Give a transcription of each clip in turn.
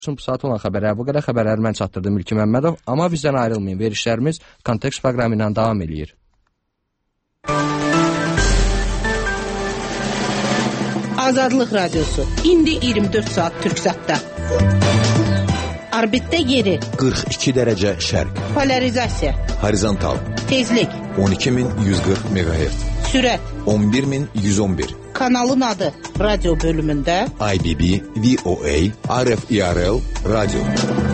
Bu saat olan xəbərlər bu qədər. Xəbərləri mən çatdırdım Mülki Məmmədov. Amma bizdən ayrılmayın. Verişlərimiz Kontekst proqramı ilə davam edir. Azadlıq Radiosu. İndi 24 saat Türksatda. Orbitdə yeri. 42 dərəcə şərq. Polarizasiya. Horizontal. Tezlik. 12140 MHz. Sürət. 11111. Kanalın adı radyo bölümündə IBB, VOA, RFIRL, radyo.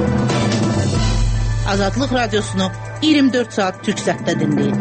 Azadlıq Radiosunu 24 saat Türksatda dinləyin.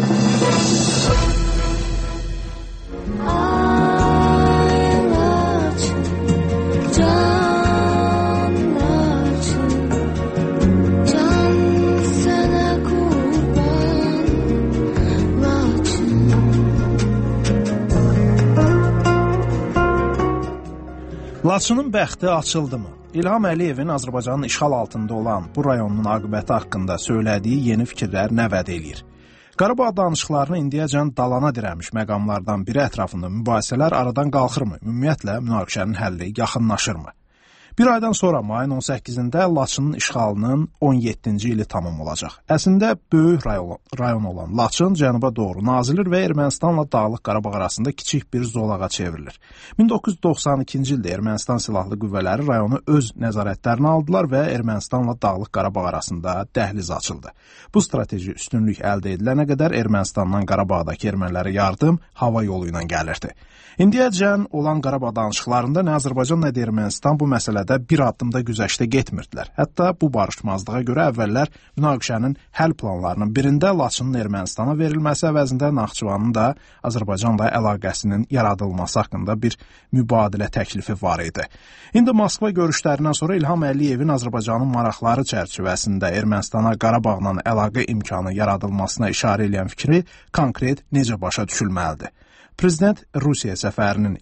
Laçının bəxti açıldımı? İlham Əliyevin Azərbaycanın işğal altında olan bu rayonunun aqibəti haqqında söylədiyi yeni fikirlər nə vəd eləyir? Qarabağ danışıqlarını indiyəcən dalana dirəmiş məqamlardan biri ətrafında mübahisələr aradan qalxırmı? Ümumiyyətlə, münaqişənin həlli yaxınlaşırmı? Bir aydan sonra mayın 18-də Laçının işğalının 17-ci ili tamam olacaq. Əslində, böyük rayon olan Laçın cənuba doğru nazilir və Ermənistanla Dağlıq Qarabağ arasında kiçik bir zolağa çevrilir. 1992-ci ildə Ermənistan silahlı qüvvələri rayonu öz nəzarətlərinə aldılar və Ermənistanla Dağlıq Qarabağ arasında dəhliz açıldı. Bu strateji üstünlük əldə edilənə qədər Ermənistandan Qarabağdakı ermənilərə yardım hava yolu ilə gəlirdi. İndiyəcən olan Qarabağ danışıqlarında nə Azərbaycan, nə də Ermənistan bu məsələdə bir addımda güzəştə getmirdilər. Hətta bu barışmazlığa görə əvvəllər münaqişənin həll planlarının birində Laçının Ermənistana verilməsi əvəzində Naxçıvanın da Azərbaycanla əlaqəsinin yaradılması haqqında bir mübadilə təklifi var idi. İndi Moskva görüşlərindən sonra İlham Əliyevin Azərbaycanın maraqları çərçivəsində Ermənistana Qarabağla əlaqə imkanı yaradılmasına işarə edən fikri konkret necə başa düşülməlidir? Prezidentin Rusiya səfərinin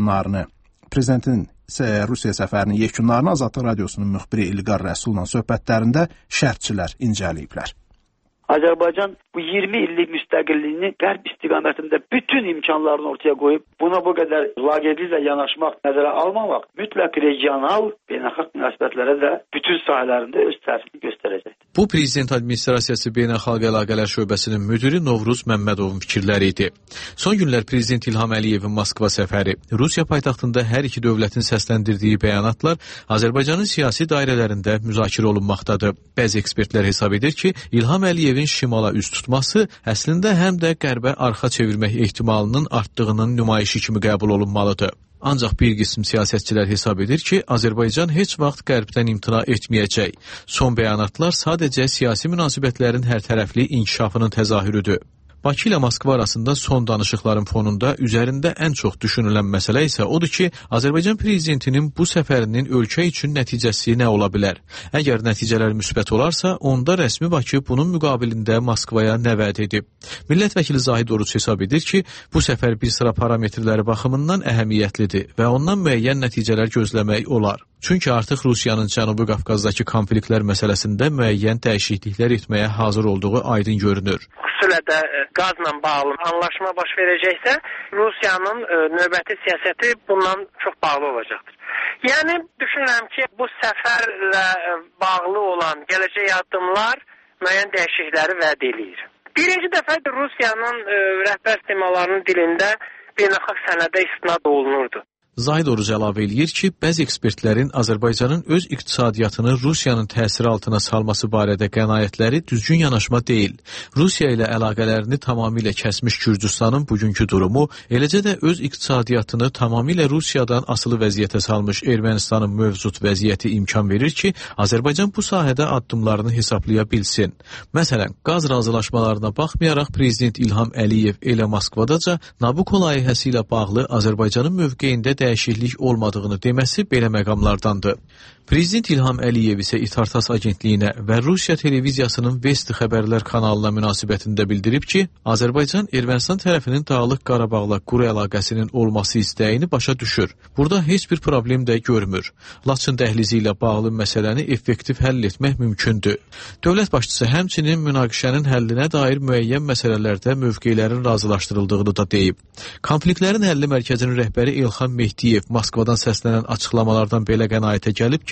yekunlarını Azadlıq Radiosunun müxbiri İlqar Rəsulla söhbətlərində şərhçilər incələyiblər. Azərbaycan bu 20 illik müstəqilliyini qərb istiqamətində bütün imkanlarını ortaya qoyub, buna bu qədər laqeydliklə yanaşmaq, nəzərə almamaq mütləq regional, beynəlxalq münasibətlərə də bütün sahələrində öz təsirini göstərəcəkdir. Bu Prezident Administrasiyası Beynəlxalq Əlaqələr Şöbəsinin müdiri Novruz Məmmədovun fikirləri idi. Son günlər Prezident İlham Əliyevin Moskva səfəri, Rusiya paytaxtında hər iki dövlətin səsləndirdiyi bəyanatlar Azərbaycanın siyasi dairələrində müzakirə olunmaqdadır. Bəzi ekspertlər hesab edir ki, İlham Əliyevin şimala üst tutması əslində həm də qərbə arxa çevirmək ehtimalının artdığının nümayişi kimi qəbul olunmalıdır. Ancaq bir qism siyasətçilər hesab edir ki, Azərbaycan heç vaxt qərbdən imtina etməyəcək. Son bəyanatlar sadəcə siyasi münasibətlərin hərtərəfli inkişafının təzahürüdür. Bakı ilə Moskva arasında son danışıqların fonunda üzərində ən çox düşünülən məsələ isə odur ki, Azərbaycan prezidentinin bu səfərinin ölkə üçün nəticəsi nə ola bilər? Əgər nəticələr müsbət olarsa, onda rəsmi Bakı bunun müqabilində Moskvaya nə vəd edib? Millət vəkili Zahid Oruç hesab edir ki, bu səfər bir sıra parametrləri baxımından əhəmiyyətlidir və ondan müəyyən nəticələr gözləmək olar. Çünki artıq Rusiyanın Cənubi Qafqazdakı konfliktlər məsələsində müəyyən dəyişikliklər etməyə hazır olduğu aydın görünür. Xüsusilə də qazla bağlı anlaşma baş verəcəksə, Rusiyanın növbəti siyasəti bundan çox bağlı olacaqdır. Yəni, düşünürəm ki, bu səfərlə bağlı olan gələcək addımlar müəyyən dəyişiklikləri vəd eləyir. Birinci dəfə Rusiyanın rəhbər simalarının dilində beynəlxalq sənədə istinad olunurdu. Zahid Oruc əlavə eləyir ki, bəzi ekspertlərin Azərbaycanın öz iqtisadiyyatını Rusiyanın təsiri altına salması barədə qənaətləri düzgün yanaşma deyil. Rusiya ilə əlaqələrini tamamilə kəsmiş Gürcüstanın bugünkü durumu, eləcə də öz iqtisadiyyatını tamamilə Rusiyadan asılı vəziyyətə salmış Ermənistanın mövcud vəziyyəti imkan verir ki, Azərbaycan bu sahədə addımlarını hesablaya bilsin. Məsələn, qaz razılaşmalarına baxmayaraq Prezident İlham Əliyev elə Moskvadaca Nabucco layihəsi ilə bağlı Azərbaycanın mövqeyində dəyişiklik olmadığını deməsi belə məqamlardandır. Prezident İlham Əliyev isə İTARTAS agentliyinə və Rusiya televiziyasının Vesti xəbərlər kanalına münasibətində bildirib ki, Azərbaycan Ermənistan tərəfinin Dağlıq Qarabağla quru əlaqəsinin olması istəyini başa düşür. Burada heç bir problem də görmür. Laçın dəhlizi ilə bağlı məsələni effektiv həll etmək mümkündür. Dövlət başçısı həmçinin münaqişənin həllinə dair müəyyən məsələlərdə mövqeylərin razılaşdırıldığını da deyib. Konfliktlərin həlli mərkəzinin rəhbəri İlham Mehdiyev Moskvadan səslənən açıqlamalardan belə qənaətə gəlib ki,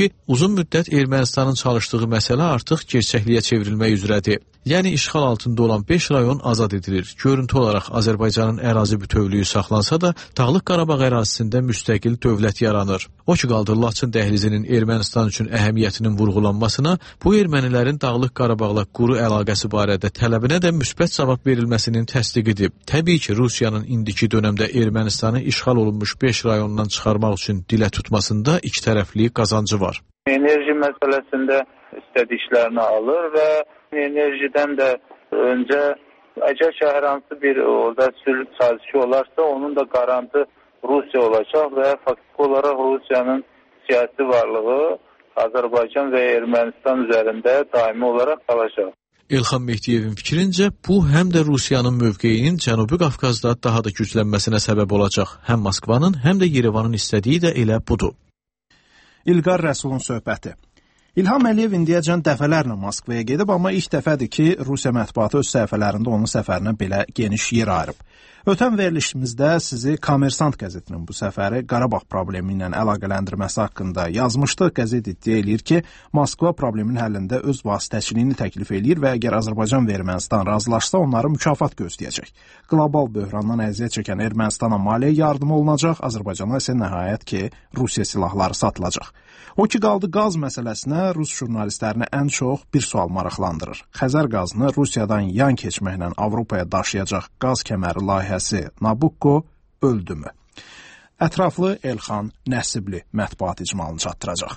ki, uzun müddət Ermənistanın çalışdığı məsələ artıq gerçəkliyə çevrilmək üzrədir. Yəni işğal altında olan 5 rayon azad edilir. Görüntü olaraq Azərbaycanın ərazi bütövlüyü saxlansa da, Dağlıq Qarabağ ərazisində müstəqil dövlət yaranır. O ki qaldı Laçın dəhlizinin Ermənistan üçün əhəmiyyətinin vurğulanmasına, bu ermənilərin Dağlıq Qarabağla quru əlaqəsi barədə tələbinə də müsbət cavab verilməsinin təsdiqidir. Təbii ki, Rusiyanın indiki dönəmdə Ermənistanı işğal olunmuş 5 rayondan çıxarmaq üçün dilə tutmasında iki tərəfli qazancı var. Enerji məsələsində istədiklərini alır və enerjidən də öncə əgər ki, hər hansı bir orada sülh sazişi olarsa, onun da qarantı Rusiya olacaq və faktiki olaraq Rusiyanın siyasi varlığı Azərbaycan və Ermənistan üzərində daimi olaraq qalacaq. İlham Mehdiyevin fikrincə, bu həm də Rusiyanın mövqeyinin Cənubi Qafqazda daha da güclənməsinə səbəb olacaq. Həm Moskvanın, həm də Yerevanın istədiyi də elə budur. İlqar Rəsulun söhbəti. İlham Əliyev indiyəcən dəfələrlə Moskvaya gedib, amma ilk dəfədir ki, Rusiya mətbuatı öz səhifələrində onun səfərinə belə geniş yer ayırıb. Ötən verilişimizdə sizi Kommersant qəzetinin bu səfəri Qarabağ problemi ilə əlaqələndirməsi haqqında yazmışdıq. Qəzet iddia eləyir ki, Moskva problemin həllində öz vasitəçiliyini təklif eləyir və əgər Azərbaycan və Ermənistan razılaşsa, onları mükafat gözləyəcək. Qlobal böhrandan əziyyət çəkən Ermənistana maliyyə yardımı olunacaq, Azərbaycana isə nəhayət ki, Rusiya silahları satılacaq. O ki qaldı qaz məsələsinə, Rus jurnalistlərini ən çox bir sual maraqlandırır. Xəzər qazını Rusiyadan yan keçməklə Avropaya daşıyacaq qaz kəməri layihəsi Nabucco öldümü? Ətraflı Elxan Nəsibli mətbuat icmalını çatdıracaq.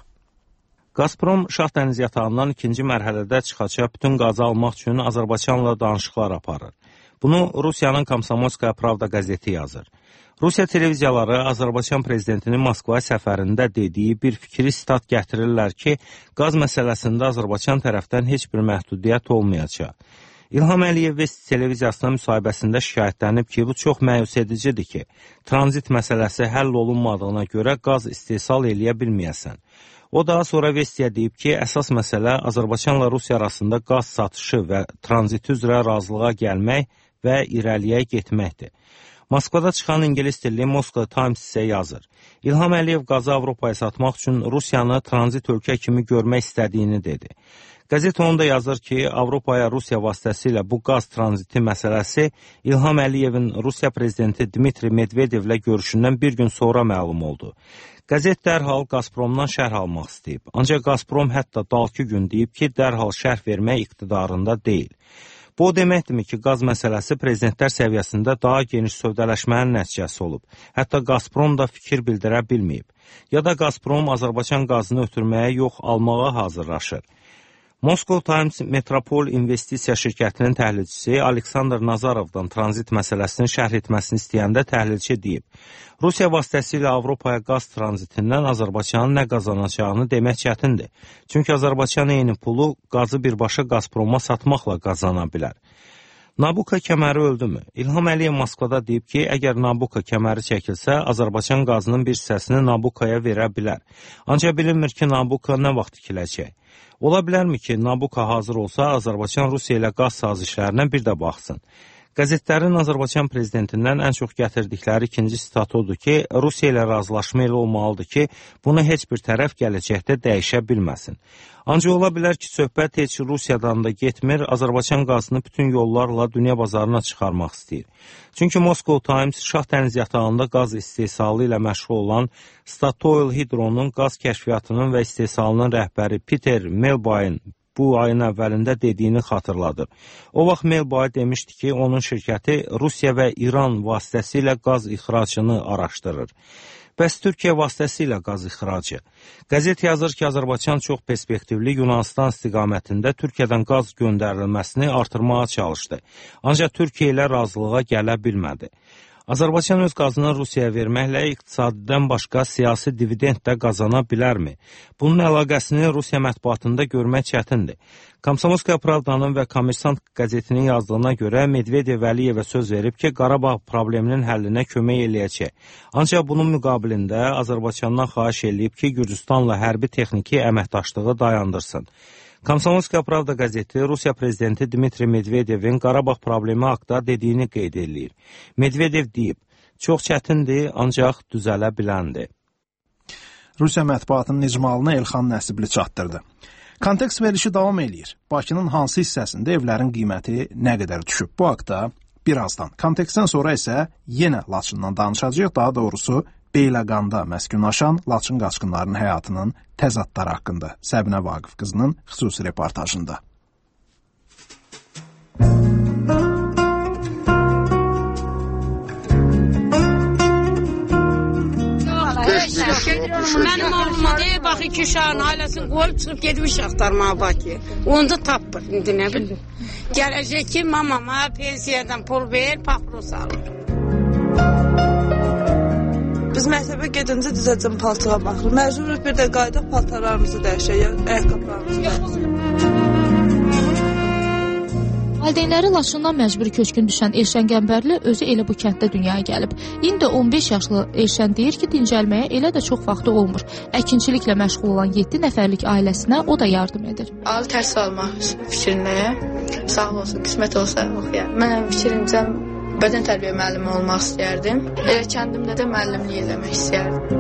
Gazprom Şah dəniz yatağından ikinci mərhələdə çıxacaq bütün qazı almaq üçün Azərbaycanla danışıqlar aparır. Bunu Rusiyanın Komsomolskaya Pravda qəzeti yazır. Rusiya televiziyaları Azərbaycan prezidentinin Moskva səfərində dediyi bir fikri sitat gətirirlər ki, qaz məsələsində Azərbaycan tərəfdən heç bir məhdudiyyət olmayacaq. İlham Əliyev televiziyasına müsahibəsində şikayətlənib ki, bu çox məyus edicidir ki, tranzit məsələsi həll olunmadığına görə qaz istehsal eləyə bilməyəsən. O daha sonra Vestiyə deyib ki, əsas məsələ Azərbaycanla Rusiya arasında qaz satışı və tranziti üzrə razılığa gəlmək və irəliyə getməkdir. Moskvada çıxan ingilis dilli Moscow Times isə yazır. İlham Əliyev qazı Avropaya satmaq üçün Rusiyanı tranzit ölkə kimi görmək istədiyini dedi. Qəzet onu da yazır ki, Avropaya Rusiya vasitəsilə bu qaz tranziti məsələsi İlham Əliyevin Rusiya prezidenti Dmitri Medvedevlə görüşündən bir gün sonra məlum oldu. Qəzet dərhal Gazpromdan şərh almaq istəyib. Ancaq Gazprom hətta dalki gün deyib ki, dərhal şərh vermək iqtidarında deyil. Bu o deməkdirmi ki, qaz məsələsi prezidentlər səviyyəsində daha geniş sövdələşmənin nəticəsi olub. Hətta Gazprom da fikir bildirə bilməyib. Ya da Gazprom Azərbaycan qazını ötürməyə yox, almağa hazırlaşır. Moscow Times Metropol İnvestisiya şirkətinin təhlilçisi Aleksandr Nazarovdan tranzit məsələsini şərh etməsini istəyəndə təhlilçi deyib. Rusiya vasitəsilə Avropaya qaz tranzitindən Azərbaycanın nə qazanacağını demək çətindir. Çünki Azərbaycan eyni pulu qazı birbaşa Gazproma satmaqla qazana bilər. Nabucco kəməri öldümü? İlham Əliyev Moskvada deyib ki, əgər Nabucco kəməri çəkilsə, Azərbaycan qazının bir hissəsini Nabuccoya verə bilər. Ancaq bilinmir ki, Nabucco nə vaxt tikiləcək. Ola bilərmi ki, Nabucco hazır olsa, Azərbaycan Rusiya ilə qaz sazişlərinə bir də baxsın. Qəzetlərin Azərbaycan prezidentindən ən çox gətirdikləri ikinci sitat odur ki, Rusiya ilə razılaşma elə olmalıdır ki, bunu heç bir tərəf gələcəkdə dəyişə bilməsin. Ancaq ola bilər ki, söhbət heç Rusiyadan da getmir, Azərbaycan qazını bütün yollarla dünya bazarına çıxarmaq istəyir. Çünki Moscow Times Şah dəniz yatağında qaz istehsalı ilə məşğul olan Statoil Hydronun qaz kəşfiyyatının və istehsalının rəhbəri Peter Melbayn bu ayın əvvəlində dediyini xatırladır. O vaxt Melbay demişdi ki, onun şirkəti Rusiya və İran vasitəsilə qaz ixracını araşdırır. Bəs Türkiyə vasitəsilə qaz ixracı? Qəzet yazır ki, Azərbaycan çox perspektivli Yunanistan istiqamətində Türkiyədən qaz göndərilməsini artırmağa çalışdı. Ancaq Türkiyə ilə razılığa gələ bilmədi. Azərbaycan öz qazını Rusiyaya verməklə iqtisadidən başqa siyasi dividend də qazana bilərmi? Bunun əlaqəsini Rusiya mətbuatında görmək çətindir. Komsomolskaya Pravdanın və Kommersant qəzetinin yazdığına görə Medvedev Əliyevə söz verib ki, Qarabağ probleminin həllinə kömək eləyəcək. Ancaq bunun müqabilində Azərbaycandan xahiş eləyib ki, Gürcüstanla hərbi texniki əməkdaşlığı dayandırsın. Komsomolskaya Pravda qəzeti Rusiya prezidenti Dmitri Medvedevin Qarabağ problemi haqda dediyini qeyd edir. Medvedev deyib, çox çətindir, ancaq düzələ biləndir. Rusiya mətbuatının icmalını Elxan Nəsibli çatdırdı. Kontekst verilişi davam eləyir. Bakının hansı hissəsində evlərin qiyməti nə qədər düşüb? Bu haqda birazdan. Kontekstdən sonra isə yenə Laçından danışacağıq. Daha doğrusu Beyləqanda məskunlaşan Laçın qaçqınlarının həyatının təzadları haqqında Səbinə Vaqif qızının xüsusi reportajında. Mənim oğluma deyə bax 2 uşağın ailəsini qoyub çıxıb gedmiş axtarmağa Bakıya. Onu da tapır, indi nə bilim. Gələcək ki, mamama pensiyadan pul ver, paxros alır. Biz məktəbə gedincə düzəcəm paltığa baxırıq. Məcbur bir də qayda paltarlarımızı dəyişək, ayaqqabılarımızı. Valideynləri Laçından məcburi köçkün düşən Elşən Qəmbərli özü elə bu kənddə dünyaya gəlib. İndi 15 yaşlı Elşən deyir ki, dincəlməyə elə də çox vaxtı olmur. Əkinçiliklə məşğul olan 7 nəfərlik ailəsinə o da yardım edir. Ali təhsil almaq fikrindəyəm. Sağ olsun, qismət olsa oxuyam. Mən fikrimcə bədən tərbiyə müəllimi olmaq istəyərdim. Elə kəndimdə də müəllimlik eləmək istəyərdim.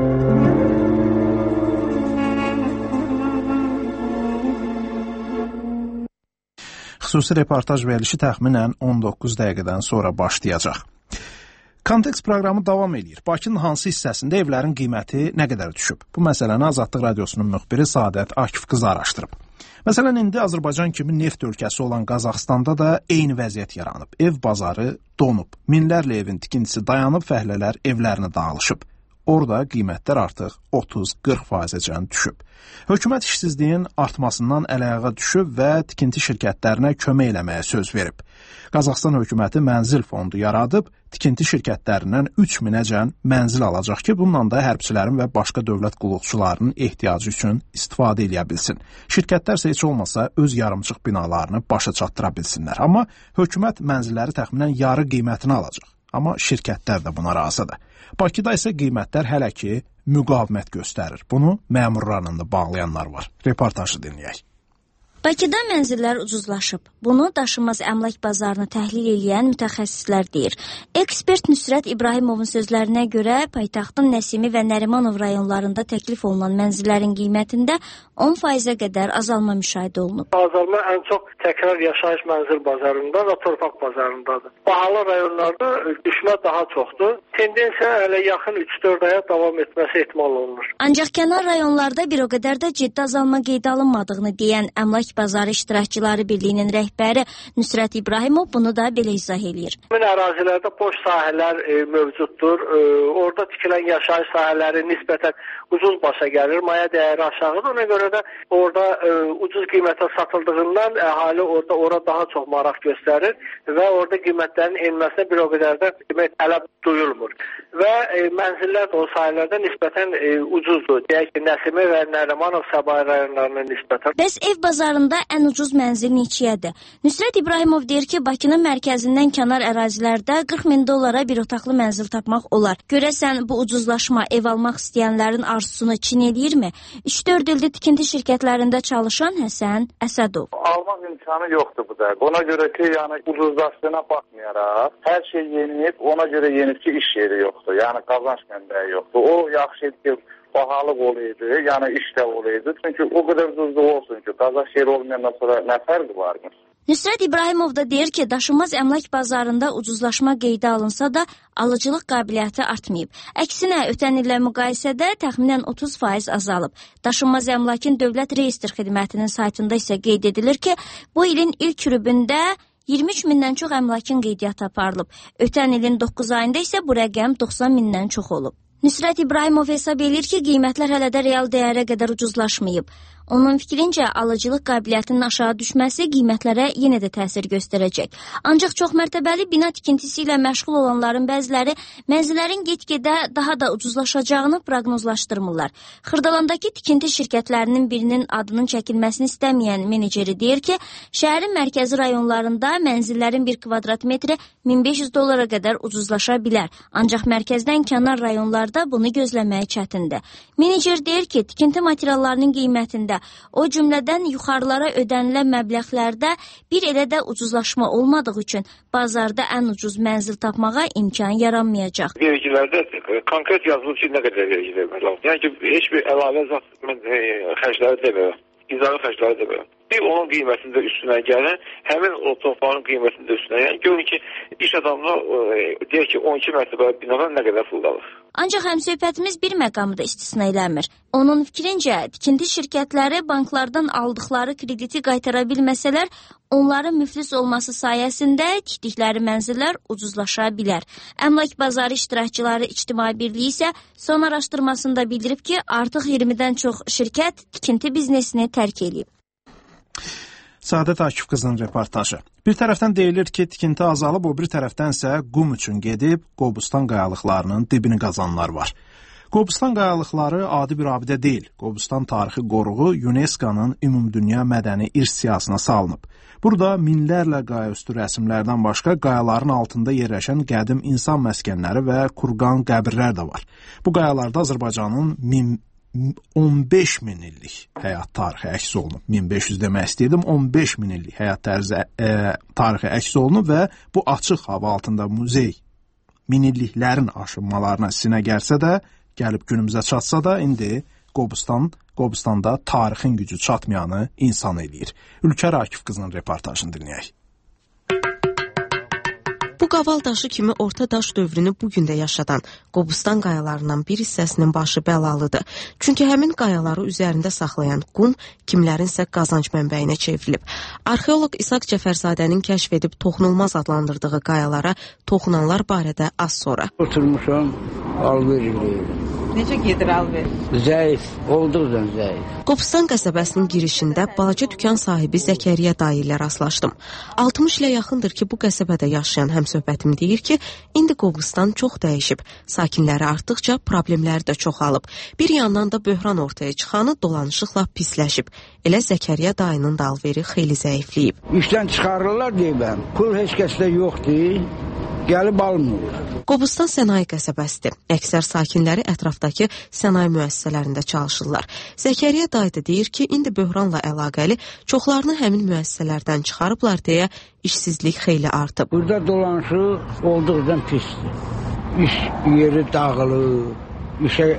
Xüsusi reportaj verilişi təxminən 19 dəqiqədən sonra başlayacaq. Kontekst proqramı davam edir. Bakının hansı hissəsində evlərin qiyməti nə qədər düşüb? Bu məsələni Azadlıq Radiosunun müxbiri Sadət Akif qızı araşdırıb. Məsələn, indi Azərbaycan kimi neft ölkəsi olan Qazaxstanda da eyni vəziyyət yaranıb. Ev bazarı donub. Minlərlə evin tikintisi dayanıb, fəhlələr evlərini dağılışıb. Orada qiymətlər artıq 30-40%-əcən düşüb. Hökumət işsizliyin artmasından əl-ayağa düşüb və tikinti şirkətlərinə kömək eləməyə söz verib. Qazaxstan hökuməti mənzil fondu yaradıb, tikinti şirkətlərindən 3000-əcən mənzil alacaq ki, bununla da hərbçilərin və başqa dövlət qulluqçularının ehtiyacı üçün istifadə edə bilsin. Şirkətlər isə heç olmasa öz yarımçıq binalarını başa çatdıra bilsinlər. Amma hökumət mənzilləri təxminən yarı qiymətinə alacaq. Amma şirkətlər də buna razıdır. Bakıda isə qiymətlər hələ ki müqavimət göstərir. Bunu məmurlarla da bağlayanlar var. Reportajı dinləyək. Bakıda mənzillər ucuzlaşıb. Bunu daşınmaz əmlak bazarını təhlil edən mütəxəssislər deyir. Ekspert Nüsrət İbrahimovun sözlərinə görə paytaxtın Nəsimi və Nərimanov rayonlarında təklif olunan mənzillərin qiymətində 10%-ə qədər azalma müşahidə olunub. Azalma ən çox təkrar yaşayış mənzil bazarında və torpaq bazarındadır. Bahalı rayonlarda düşmə daha çoxdur. Tendensiya hələ yaxın 3-4 aya davam etməsi ehtimal olunur. Ancaq kənar rayonlarda bir o qədər də ciddi azalma qeydə alınmadığını deyən Əmlak Bazarı İştirakçıları Birliyinin rəhbəri Nüsrət İbrahimov bunu da belə izah eləyir. Həmin ərazilərdə boş sahələr mövcuddur. Orada tikilən yaşayış sahələri nisbətən ucuz başa gəlir, maya dəyəri aşağıdır. Ona görə də orada ucuz qiymətə satıldığından əhali ora daha çox maraq göstərir və orada qiymətlərin enməsinə bir o qədər də tələb duyulmur. Və mənzillər də o sahələrdə nisbətən ucuzdur. Deyək ki, Nəsimi və Nərimanov Səbail rayonlarına nisbətən. Bəs ev bazarında ən ucuz mənzil neçəyədir? Nüsrət İbrahimov deyir ki, Bakının mərkəzindən kənar ərazilərdə 40 min dollara bir otaqlı mənzil tapmaq olar. Görəsən bu ucuzlaşma ev almaq istəyənlərin arzusunu çin eləyirmi? 3-4 ildir tikinti şirkətlərində çalışan Həsən Əsədov. Almaq imkanı yoxdur bu da. Ona görə ki, yəni ucuzlaşdığına baxmayaraq, hər şey yeniyib, ona görə yenib ki, iş yeri yoxdur. Yəni qazanc mənbəyi yoxdur. O yaxşı ki, bahalıq olaydı, yəni iş də olaydı. Çünki o qədər ucuzluq olsun ki, qazanc yeri olmayandan sonra nə fərqi varmış? Nüsrət İbrahimov da deyir ki, daşınmaz əmlak bazarında ucuzlaşma qeydə alınsa da alıcılıq qabiliyyəti artmayıb. Əksinə, ötən illə müqayisədə təxminən 30% azalıb. Daşınmaz əmlakın Dövlət Reyestr Xidmətinin saytında isə qeyd edilir ki, bu ilin ilk rübündə 23 mindən çox əmlakın qeydiyyatı aparılıb. Ötən ilin 9 ayında isə bu rəqəm 90 mindən çox olub. Nüsrət İbrahimov hesab edir ki, qiymətlər hələ də real dəyərə qədər ucuzlaşmayıb. Onun fikrincə, alıcılıq qabiliyyətinin aşağı düşməsi qiymətlərə yenə də təsir göstərəcək. Ancaq çoxmərtəbəli bina tikintisi ilə məşğul olanların bəziləri mənzillərin get-gedə daha da ucuzlaşacağını proqnozlaşdırmırlar. Xırdalandakı tikinti şirkətlərinin birinin adının çəkilməsini istəməyən meneceri deyir ki, şəhərin mərkəzi rayonlarında mənzillərin 1 kvadrat metri 1500 dollara qədər ucuzlaşa bilər. Ancaq mərkəzdən kənar rayonlarda bunu gözləməyə çətindir. Menecer deyir ki, tikinti materiallarının qiymətində görə, o cümlədən yuxarılara ödənilən məbləğlərdə bir elə də ucuzlaşma olmadığı üçün bazarda ən ucuz mənzil tapmağa imkan yaranmayacaq. Vergilərdə konkret yazılır ki, nə qədər vergi vermək lazım. Yəni ki, heç bir əlavə xərcləri demirəm, idarə xərcləri demirəm. Bir onun qiymətində üstünə gələn, həmin o torpağın qiymətində üstünə gələn. Görün ki, iş adamına deyək ki, 12 mərtəbə binadan nə qədər pul qalır. Ancaq həmsöhbətimiz bir məqamı da istisna eləmir. Onun fikrincə, tikinti şirkətləri banklardan aldıqları krediti qaytara bilməsələr, onların müflis olması sayəsində tikdikləri mənzillər ucuzlaşa bilər. Əmlak bazarı iştirakçıları İctimai Birliyi isə son araşdırmasında bildirib ki, artıq 20-dən çox şirkət tikinti biznesini tərk edib. Səadət Akif qızının reportajı. Bir tərəfdən deyilir ki, tikinti azalıb, o bir tərəfdən isə qum üçün gedib Qobustan qayalıqlarının dibini qazanlar var. Qobustan qayalıqları adi bir abidə deyil. Qobustan tarixi qoruğu UNESCO-nun Ümumdünya Mədəni İrs siyahısına salınıb. Burada minlərlə qayaüstü rəsmlərdən başqa qayaların altında yerləşən qədim insan məskənləri və kurqan qəbirlər də var. Bu qayalarda Azərbaycanın 15 min illik həyat tarixi əks olunub. 1500 demək istəyirdim, 15 min illik həyat tarixi əks olunub və bu açıq hava altında muzey minilliklərin aşınmalarına sinə gəlsə də, gəlib günümüzə çatsa da, indi Qobustanda tarixin gücü çatmayanı insan eləyir. Ülkər Akif qızının reportajını dinləyək. Bu qaval daşı kimi orta daş dövrünü bugün də yaşadan Qobustan qayalarından bir hissəsinin başı bəlalıdır. Çünki həmin qayaları üzərində saxlayan qum kimlərinsə qazanc mənbəyinə çevrilib. Arxeoloq İsaq Cəfərzadənin kəşf edib toxunulmaz adlandırdığı qayalara toxunanlar barədə az sonra. Oturmuşam, alver eləyirəm. Necə gedir alver? Zəif, olduqca zəif. Qobustan qəsəbəsinin girişində balaca dükan sahibi Zəkəriyyə dayı ilə rastlaşdım. 60 ilə yaxındır ki, bu qəsəbədə yaşayan həmsöhbətim deyir ki, indi Qobustan çox dəyişib. Sakinləri artdıqca problemləri də çoxalıb. Bir yandan da böhran ortaya çıxanı dolanışıqla pisləşib. Elə Zəkəriyyə dayının da alveri xeyli zəifləyib. İşdən çıxarırlar deyibəm. Pul heç kəsdə yoxdur. Gəlib almır. Qobustan sənaye qəsəbəsidir. Əksər sakinləri ətrafdakı sənaye müəssisələrində çalışırlar. Zəkəriyyə dayı da deyir ki, indi böhranla əlaqəli çoxlarını həmin müəssisələrdən çıxarıblar deyə işsizlik xeyli artıb. Burada dolanışıq olduqca pisdir. İş yeri dağılır, işə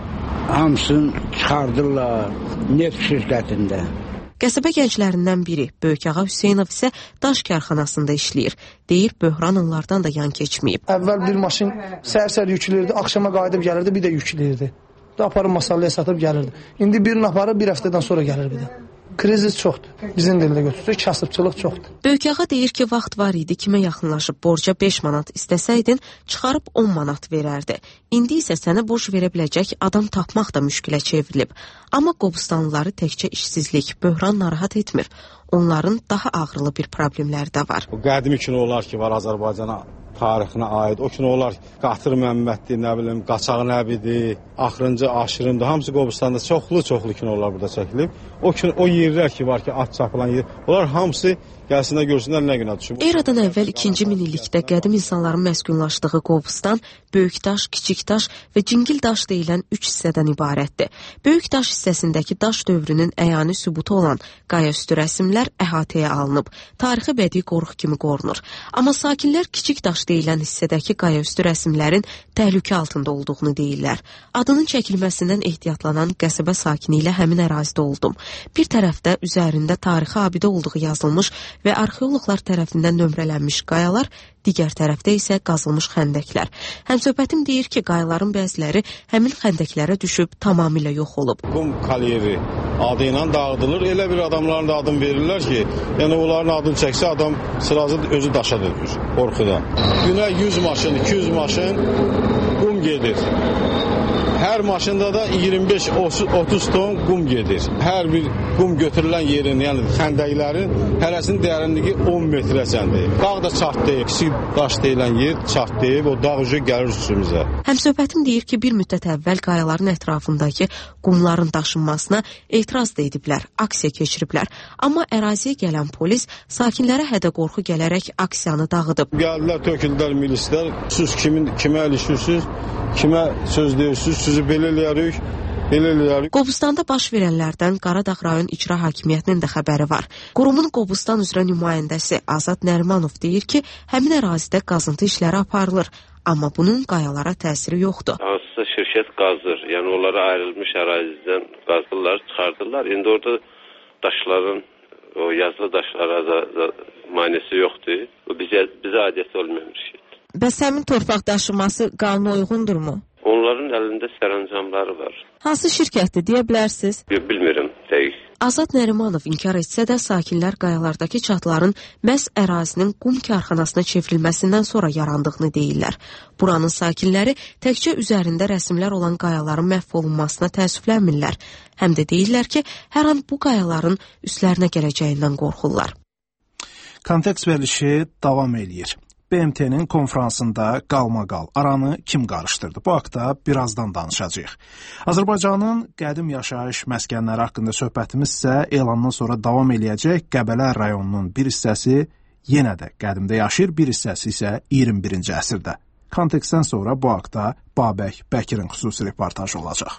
hamısını çıxardırlar neft şirkətində. Qəsəbə gənclərindən biri, Böyükağa Hüseynov isə daş karxanasında işləyir. Deyir, böhran onlardan da yan keçməyib. Əvvəl bir maşın səhər-səhər yükləyirdi, axşama qayıdıb gəlirdi, bir də yükləyirdi. Aparıb masallıya satıb gəlirdi. İndi birini aparıb bir həftədən sonra gəlir bir də. Krizis çoxdur. Bizim dildə götürsək, kasıbçılıq çoxdur. Böyükağa deyir ki, vaxt var idi, kimə yaxınlaşıb borca 5 manat istəsəydin, çıxarıb 10 manat verərdi. İndi isə sənə borc verə biləcək adam tapmaq da müşkilə çevrilib. Amma Qobustanlıları təkcə işsizlik, böhran narahat etmir. Onların daha ağrılı bir problemləri də var. Bu qədimi kinolar ki var Azərbaycana tarixinə aid. O kinolar Qatır Məmməddir, nə bilim, Qaçaq Nəbidir, Axırıncı Aşırımdır. Hamısı Qobustanda çoxlu kinolar burada çəkilib. O yerlər ki var ki, at çapılan yer, onlar hamısı gəlsinlər görsünlər nə günə düşüb. Eradan əvvəl 2-ci minillikdə qədim insanların məskunlaşdığı Qobustan böyük daş, kiçik daş və cingil daş deyilən 3 hissədən ibarətdir. Böyük daş hissəsindəki daş dövrünün əyani sübutu olan qayaüstü rəsmlər əhatəyə alınıb. Tarixi bədii qoruq kimi qorunur. Amma sakinlər kiçik daş deyilən hissədəki qayaüstü rəsmlərin təhlükə altında olduğunu deyirlər. Adının çəkilməsindən ehtiyatlanan qəsəbə sakini ilə həmin ərazidə oldum. Bir tərəfdə üzərində tarixi abidə olduğu yazılmış və arxeoloqlar tərəfindən nömrələnmiş qayalar, digər tərəfdə isə qazılmış xəndəklər. Həmsöhbətim deyir ki, qayaların bəziləri həmin xəndəklərə düşüb tamamilə yox olub. Qum kalyeri adı ilə dağıdılır. Elə bir adamların da adını verirlər ki, yəni onların adını çəksə adam sırası özü daşa dönür, qorxudan. Günə 100 maşın, 200 maşın qum gedir. Hər maşında da 25-30 ton qum gedir. Hər bir qum götürülən yerin, yəni xəndəklərin hərəsinin dərinliyi 10 metrəcəndir. Dağ da çartlayıb, kiçik daş deyilən yer çartlayıb, o dağ ucu gəlir üstümüzə. Həmsöhbətim deyir ki, bir müddət əvvəl qayaların ətrafındakı qumların daşınmasına etiraz da ediblər, aksiya keçiriblər. Amma əraziyə gələn polis sakinlərə hədə-qorxu gələrək aksiyanı dağıdıb. Gəldilər, töküldülər milislər, siz kimə ilişirsiniz, kimə söz deyirsiniz, sizi belə eləyərik. Belə eləyərik. Qobustanda baş verənlərdən Qaradağ rayon icra hakimiyyətinin də xəbəri var. Qurumun Qobustan üzrə nümayəndəsi Azad Nərimanov deyir ki, həmin ərazidə qazıntı işləri aparılır, amma bunun qayalara təsiri yoxdur. Hansısa şirkət qazır, yəni onlara ayrılmış ərazidən qazırlar, çıxardırlar. İndi orada daşların, o yazılı daşlara da manisi yoxdur. Bu bizə adət olmayan bir şeydir. Bəs həmin torpaq daşıması qanuna uyğundurmu? Onların əlində sərəncamları var. Hansı şirkətdir, deyə bilərsiniz? Bilmirəm, dəqiq. Azad Nərimanov inkar etsə də sakinlər qayalardakı çatların məhz ərazinin qum karxanasına çevrilməsindən sonra yarandığını deyirlər. Buranın sakinləri təkcə üzərində rəsmlər olan qayaların məhv olunmasına təəssüflənmirlər. Həm də deyirlər ki, hər an bu qayaların üstlərinə gələcəyindən qorxurlar. Kontekst verilişi davam eləyir. BMT-nin konfransında qalmaqal aranı kim qarışdırdı? Bu haqda birazdan danışacağıq. Azərbaycanın qədim yaşayış məskənləri haqqında söhbətimiz isə elandan sonra davam eləyəcək. Qəbələ rayonunun bir hissəsi yenə də qədimdə yaşayır, bir hissəsi isə 21-ci əsrdə. Kontekstdən sonra bu haqda Babək Bəkirin xüsusi reportajı olacaq.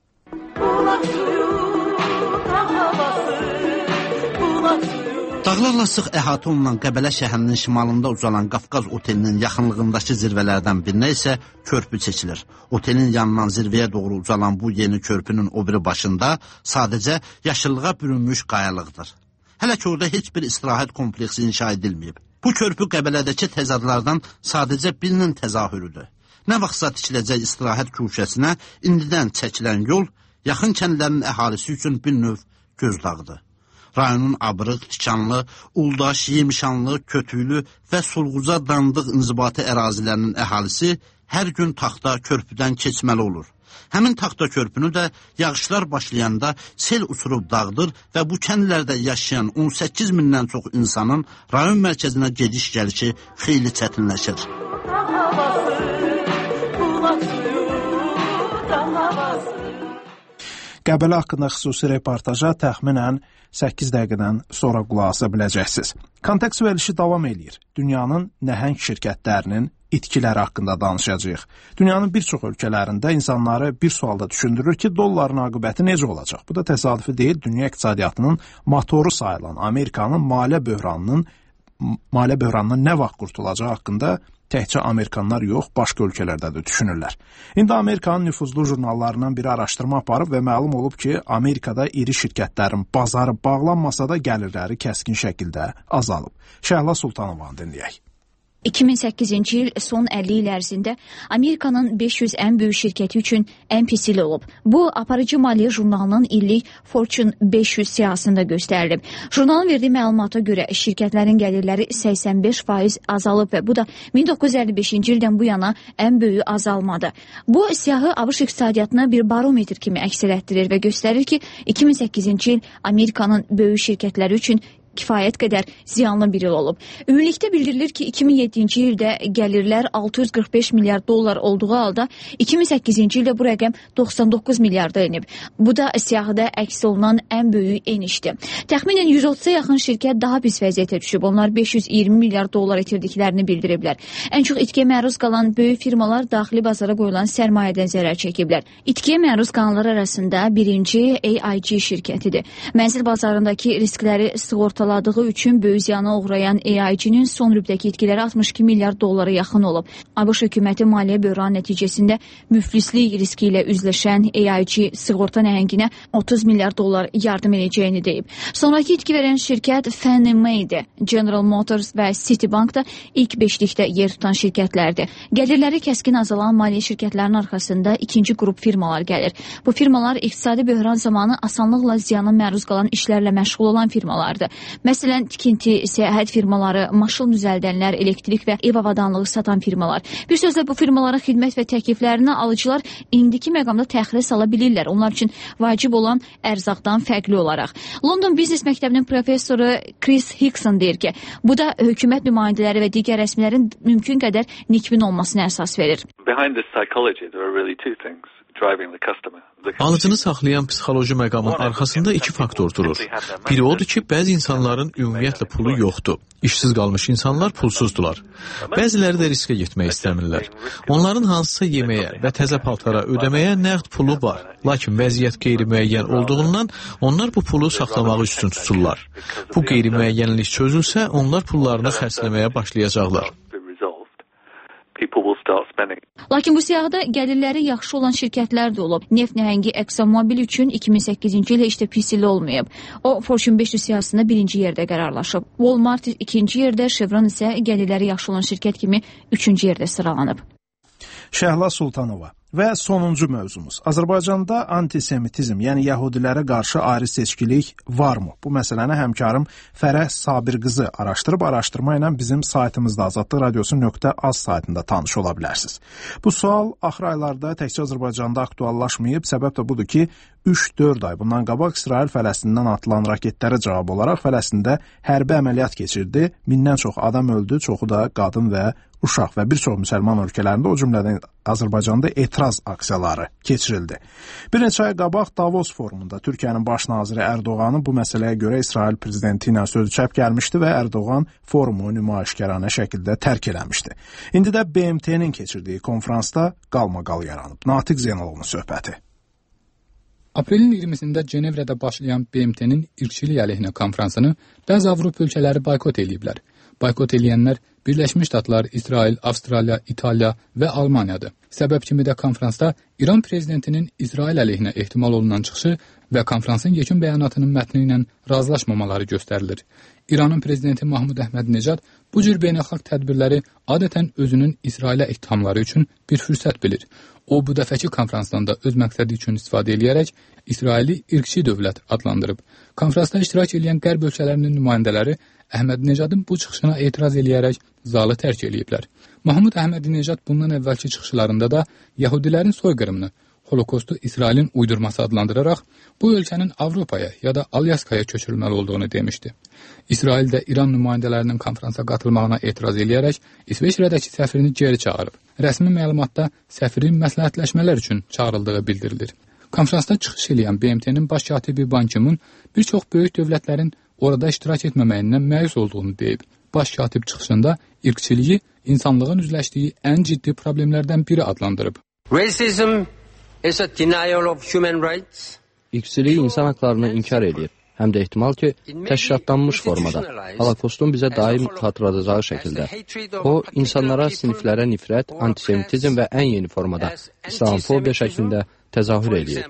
Dağlarla sıx əhatə olunan Qəbələ şəhərinin şimalında uzalan Qafqaz otelinin yaxınlığındakı zirvələrdən birinə isə körpü çəkilir. Otelin yanından zirvəyə doğru uzalan bu yeni körpünün o biri başında sadəcə yaşıllığa bürünmüş qayalıqdır. Hələ ki orada heç bir istirahət kompleksi inşa edilməyib. Bu körpü Qəbələdəki təzadlardan sadəcə birinin təzahürüdür. Nə vaxtsa tikiləcək istirahət kuşəsinə indidən çəkilən yol yaxın kəndlərin əhalisi üçün bir növ gözdağıdır. Rayonun Abrıq, Tikanlı, Uldaş, Yemişanlı, Kötüylü və Sulğuca Dandıq inzibati ərazilərinin əhalisi hər gün taxta körpüdən keçməli olur. Həmin taxta körpünü də yağışlar başlayanda sel uçurub dağıdır və bu kəndlərdə yaşayan 18 mindən çox insanın rayon mərkəzinə gediş-gəlişi xeyli çətinləşir. Qəbələ haqqında xüsusi reportaja təxminən 8 dəqiqədən sonra qulaq asa biləcəksiniz. Kontekst verilişi davam eləyir. Dünyanın nəhəng şirkətlərinin itkiləri haqqında danışacağıq. Dünyanın bir çox ölkələrində insanları bir sualda düşündürür ki, dolların aqibəti necə olacaq? Bu da təsadüfi deyil. Dünya iqtisadiyyatının motoru sayılan Amerikanın maliyyə böhranından nə vaxt qurtulacağı haqqında təkcə Amerikanlar yox, başqa ölkələrdə də düşünürlər. İndi Amerikanın nüfuzlu jurnallarından biri araşdırma aparıb və məlum olub ki, Amerikada iri şirkətlərin bazarı bağlanmasa da gəlirləri kəskin şəkildə azalıb. Şəhla Sultanovanı dinləyək. 2008-ci il son 50 il ərzində Amerikanın 500 ən böyük şirkəti üçün ən pis il olub. Bu, aparıcı maliyyə jurnalının illik Fortune 500 siyahısında göstərilib. Jurnalın verdiyi məlumata görə şirkətlərin gəlirləri 85% azalıb və bu da 1955-ci ildən bu yana ən böyük azalmadır. Bu, siyahı ABŞ iqtisadiyyatına bir barometr kimi əks etdirir və göstərir ki, 2008-ci il Amerikanın böyük şirkətləri üçün kifayət qədər ziyanlı bir il olub. Ümumilikdə bildirilir ki, 2007-ci ildə gəlirlər 645 milyard dollar olduğu halda 2008-ci ildə bu rəqəm 99 milyarda enib. Bu da siyahıda əks olunan ən böyük enişdir. Təxminən 130-a yaxın şirkət daha pis vəziyyətə düşüb. Onlar 520 milyard dollar itirdiklərini bildiriblər. Ən çox itkiyə məruz qalan böyük firmalar daxili bazara qoyulan sərmayədən zərər çəkiblər. İtkiyə məruz qalanlar arasında birinci AIG şirkətidir. Mənzil bazarındakı riskləri sığortaladığı üçün böyük ziyana uğrayan AIG-nin son rübdəki itkiləri 62 milyard dollara yaxın olub. ABŞ hökuməti maliyyə böhranı nəticəsində müflislik riski ilə üzləşən AIG sığorta nəhənginə 30 milyard dollar yardım edəcəyini deyib. Sonraki itki verən şirkət Fannie Mae'dir. General Motors və Citibank da ilk beşlikdə yer tutan şirkətlərdir. Gəlirləri kəskin azalan maliyyə şirkətlərinin arxasında ikinci qrup firmalar gəlir. Bu firmalar iqtisadi böhran zamanı asanlıqla ziyana məruz qalan işlərlə məşğul olan firmalardır. Məsələn, tikinti, səyahət firmaları, maşın düzəldənlər, elektrik və ev avadanlığı satan firmalar. Bir sözlə bu firmaların xidmət və təkliflərinə alıcılar indiki məqamda təxirə sala bilirlər. Onlar üçün vacib olan ərzaqdan fərqli olaraq. London Biznes Məktəbinin professoru Chris Hickson deyir ki, bu da hökumət nümayəndələri və digər rəsmilərin mümkün qədər nikbin olmasına əsas verir. Behind this psychology there are really two things. Alıcını saxlayan psixoloji məqamın arxasında iki faktor durur. Biri odur ki, bəzi insanların ümumiyyətlə pulu yoxdur. İşsiz qalmış insanlar pulsuzdular. Bəziləri də riskə getmək istəmirlər. Onların hansısa yeməyə və təzə paltara ödəməyə nəqd pulu var. Lakin vəziyyət qeyri-müəyyən olduğundan onlar bu pulu saxlamağı üstün tuturlar. Bu qeyri-müəyyənlik çözülsə, onlar pullarını xərcləməyə başlayacaqlar. Lakin bu siyahıda gəlirləri yaxşı olan şirkətlər də olub. Neft nəhəngi ExxonMobil üçün 2008-ci ilə işdə pis il olmayıb. O, Fortune 500 siyahısında birinci yerdə qərarlaşıb. Walmart ikinci yerdə, Chevron isə gəlirləri yaxşı olan şirkət kimi üçüncü yerdə sıralanıb. Şəhla Sultanova. Və sonuncu mövzumuz. Azərbaycanda antisemitizm, yəni yəhudilərə qarşı ayrı seçkilik varmı? Bu məsələni həmkarım Fərəh Sabirqızı araşdırıb, araşdırma ilə bizim saytımızda azadlıqradiosu.az saytında tanış ola bilərsiniz. Bu sual axır aylarda təkcə Azərbaycanda aktuallaşmayıb, səbəb də budur ki, 3-4 ay bundan qabaq İsrail Fələstindən atılan raketlərə cavab olaraq Fələstində hərbi əməliyyat keçirdi. 1000-dən çox adam öldü, çoxu da qadın və uşaq və bir çox müsəlman ölkələrində, o cümlədən Azərbaycanda etiraz aksiyaları keçirildi. Bir neçə ay qabaq Davos forumunda Türkiyənin baş naziri Ərdoğanın bu məsələyə görə İsrail prezidenti ilə sözü çəp gəlmişdi və Ərdoğan forumu nümayişkaranə şəkildə tərk eləmişdi. İndi də BMT-nin keçirdiyi konfransda qalmaqal yaranıb. Natiq Zenalovun söhbəti. Aprelin 20-sində Cenevrədə başlayan BMT-nin irqçilik əleyhinə konfransını bəzi Avropa ölkələri boykot eləyiblər. Boykot eləyənlər Birləşmiş Ştatlar, İsrail, Avstraliya, İtaliya və Almaniyadır. Səbəb kimi də konfransda İran prezidentinin İsrail əleyhinə ehtimal olunan çıxışı və konfransın yekun bəyanatının mətni ilə razılaşmamaları göstərilir. İranın prezidenti Mahmud Əhməd-Necad bu cür beynəlxalq tədbirləri adətən özünün İsrailə ittihamları üçün bir fürsət bilir. O, bu dəfəki konfransdan da öz məqsədi üçün istifadə edərək İsraili irqçi dövlət adlandırıb. Konfransda iştirak edən qərb ölkələrinin nümayəndələri Əhməd-Necadın bu çıxışına etiraz edərək zalı tərk ediblər. Mahmud Əhməd-Necad bundan əvvəlki çıxışlarında da Yahudilərin soyqırımını, Holokostu İsrailin uydurması adlandıraraq bu ölkənin Avropaya ya da Alyaskaya köçürülməli olduğunu demişdi. İsrail də İran nümayəndələrinin konfransa qatılmağına etiraz edərək İsveçrədəki səfirini geri çağırıb. Rəsmi məlumatda səfirin məsləhətləşmələr üçün çağırıldığı bildirilir. Konfransda çıxış edən BMT-nin baş katibi Ban Ki-mun bir çox böyük dövlətlərin orada iştirak etməməyindən məyus olduğunu deyib. Baş katib çıxışında irqçiliyi insanlığın üzləşdiyi ən ciddi problemlərdən biri adlandırıb. Racism is a denial of human rights. İrqçilik insan haqlarını inkar edir. Həm də ehtimal ki, təşkilatlanmış formada, Holokostun bizə daim xatırladacağı şəkildə. O, insanlara, siniflərə nifrət, antisemitizm və ən yeni formada, İslamofobiya şəklində təzahür edir.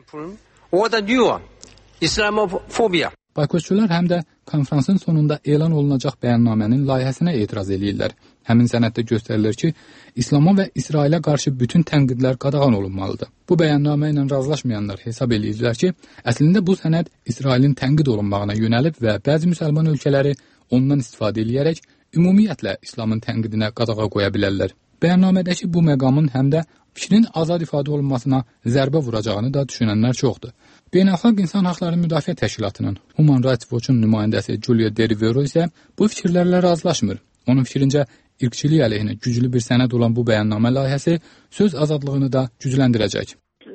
Boykotçular həm də konfransın sonunda elan olunacaq bəyannamənin layihəsinə etiraz edirlər. Həmin sənəddə göstərilir ki, İslama və İsrailə qarşı bütün tənqidlər qadağan olunmalıdır. Bu bəyannamə ilə razılaşmayanlar hesab edirlər ki, əslində bu sənəd İsrailin tənqid olunmağına yönəlib və bəzi müsəlman ölkələri ondan istifadə edərək ümumiyyətlə İslamın tənqidinə qadağa qoya bilərlər. Bəyannamədəki bu məqamın həm də fikrin azad ifadə olunmasına zərbə vuracağını da düşünənlər çoxdur. Beynəlxalq İnsan Haqları Müdafiə Təşkilatının Human Rights Watch-un nümayəndəsi Julia De Rivero isə bu fikirlərlə razılaşmır. Onun fikrincə, irqçilik əleyhinə güclü bir sənəd olan bu bəyannamə layihəsi söz azadlığını da gücləndirəcək.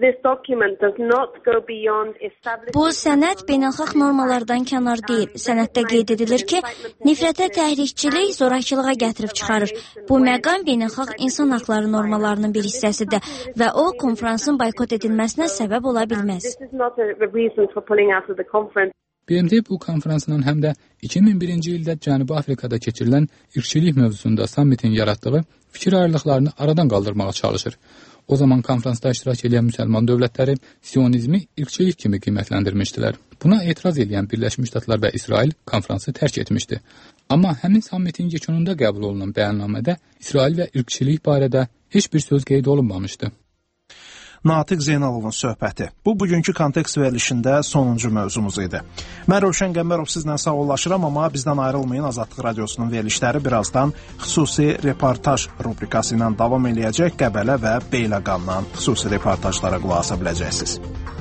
Bu sənəd beynəlxalq normalardan kənar deyil. Sənəddə qeyd edilir ki, nifrətə təhrikçilik zorakılığa gətirib çıxarır. Bu məqam beynəlxalq insan haqları normalarının bir hissəsidir və o, konfransın boykot edilməsinə səbəb ola bilməz. BMT bu konferansla həm də 2001-ci ildə Cənubi Afrikada keçirilən irqçilik mövzusunda sammitin yaratdığı fikir ayrılıqlarını aradan qaldırmağa çalışır. O zaman konferansda iştirak edən müsəlman dövlətləri sionizmi irqçilik kimi qiymətləndirmişdilər. Buna etiraz edən Birləşmiş Ştatlar və İsrail konferansı tərk etmişdi. Amma həmin sammitin yekununda qəbul olunan bəyannamədə İsrail və irqçilik barədə heç bir söz qeyd olunmamışdı. Natiq Zeynalovun söhbəti. Bu, bugünkü kontekst verilişində sonuncu mövzumuz idi. Mən Rövşən Qəmbərov sizlə sağollaşıram, amma bizdən ayrılmayın. Azadlıq Radiosunun verilişləri birazdan xüsusi reportaj rubrikası ilə davam eləyəcək. Qəbələ və Beyləqandan xüsusi reportajlara qulaq asa biləcəksiniz.